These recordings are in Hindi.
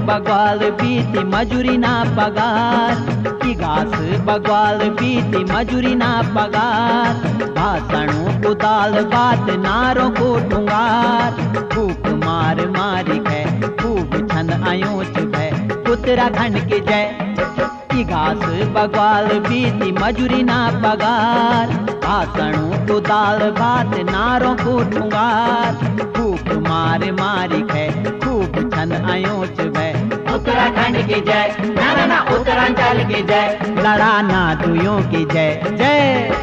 बग्वाल बीती मजूरी ना पगार, की घास बग्वाल बीती मजूरी ना पगार, भाषणों को दाल बात नारों को ठुंगार, फूक मार मारी है खूब छंद आयो चुभे उत्तराखंड की जय, की घास बग्वाल बीती मजूरी ना पगार, भाषणों को दाल बात नारों को ठुंगार, फूक मार मारी है खूब छंद आयो चुभे उत्तराखंड की जय, ना ना उत्तरांचल की जय, लड़ा ना दुयों की जय जय।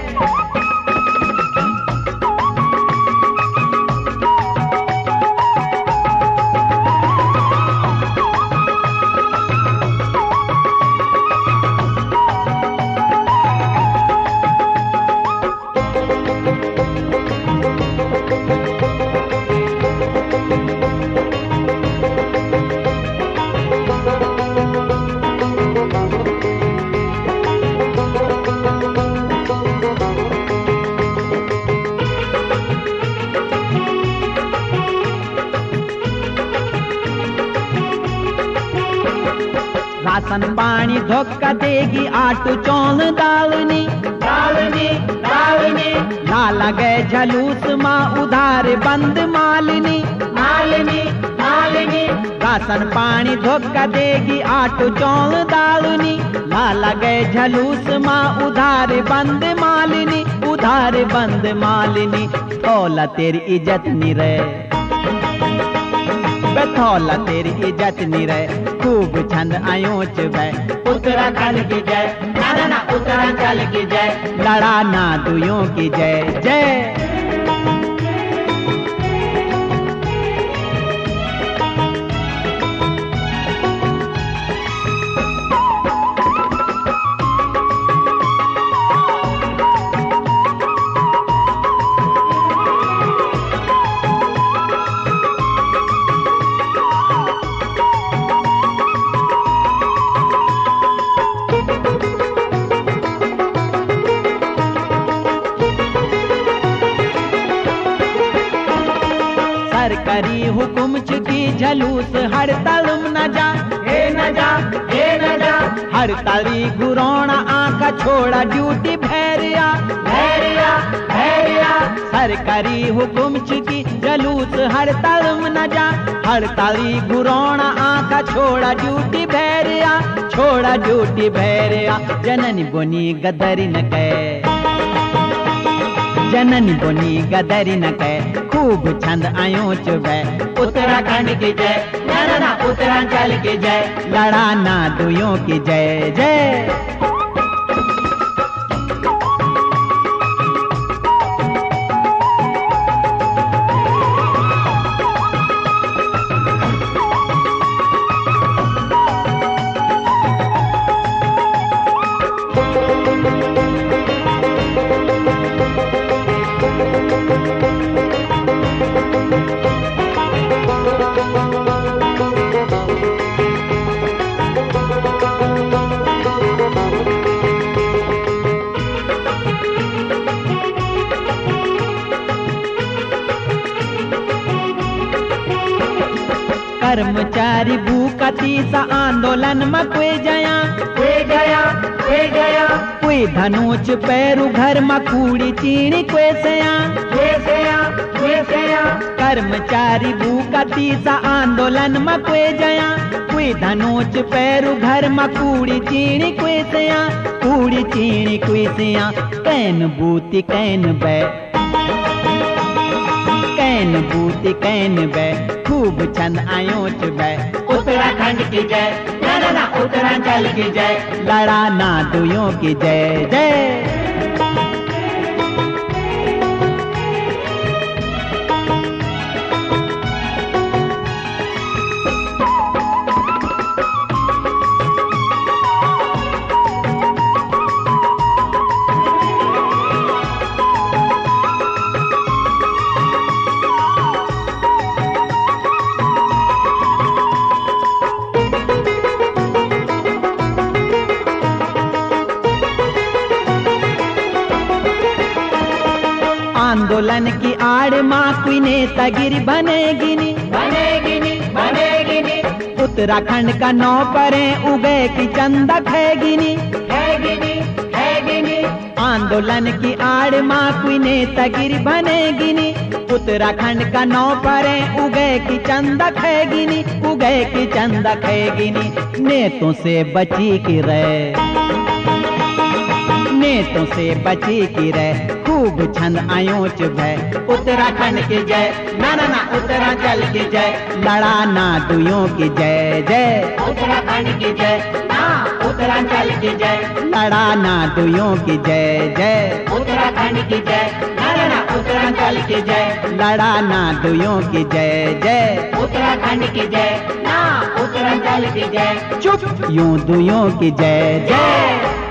राशन पानी धोखा देगी आटू चौल दालनी, दालनी दालनी ना लगे झलूस माँ उधार बंद मालिनी, मालिनी मालिनी राशन पानी धोखा देगी आटू चौल दालनी, ना लगे झलूस माँ उधार बंद मालिनी, उधार बंद मालिनी, थोला तेरी इज्जत नहीं रहे बेथौला तेरी इज्जत नहीं रहे खूब छंद आयो चुभे उत्तराखंड की जय, ना ना उत्तरांचल की जय, लड़ा ना दुयों की जय जय। सरकारी हुकुम चुकी झलूस हड़ताल न जा, हे न जा, हे न जा, हड़ताली गुरोना आंखा छोड़ा ड्यूटी भैरिया, भैरिया भैरिया, सरकारी हुकुम चुकी झलूस हड़ताल न जा, हड़ताली गुरोना आंखा छोड़ा ड्यूटी भैरिया, छोड़ा ड्यूटी भैरिया, जननी बोनी गदरी न कहे, जननी बोनी गदरी न कहे खूब छंद आयो चुभे उत्तराखंड की जय, ना ना उत्तरांचल की जय, लड़ा ना दुयों की जय जय। कर्मचारी भूखा तीसा आंदोलन में कोई गया, कोई गया, कोई गया, कोई धनुच पैरू घर में कूड़ी चीनी कोई सया, कोई सया, कोई सया, कर्मचारी भूखा तीसा आंदोलन में कोई गया, कोई धनुच पैरू घर में कूड़ी चीनी कोई सया, कूड़ी चीनी कोई सया, कैन बूती कैन बे, कैन बूती कैन बे खूब छंद आयो चुभे उत्तराखंड की जय, ना ना उत्तरांचल की जय, लड़ा ना दुयों की जय जय। आंदोलन की आड़ माँ कोई नेतागिरी बनेगी नी, बनेगी नी, बनेगी नी, उत्तराखंड का नौ परे उगे की चंदा खेगिनी, आंदोलन की आड़ माँ कोई नेतागिरी बनेगिनी। उत्तराखंड का नौ परे उगे की चंदा खेगिनी, उगे की चंदा खेगिनी। नेतों से बची की रहे, नेतों से बची की रहे, खूब छंद आयोच भय। उत्तराखंड की जय, ना ना ना उत्तरांचल की जय, लड़ा ना दुयों की जय जय। उत्तराखंड की जय, ना उत्तरांचल की जय, लड़ा ना दुयों की जय जय। उत्तराखंड की जय, ना ना ना उत्तरांचल की जय, लड़ा ना दुयों की जय जय। उत्तराखंड की जय, ना उत्तरांचल की जय, चुप यूं दुयों की जय जय।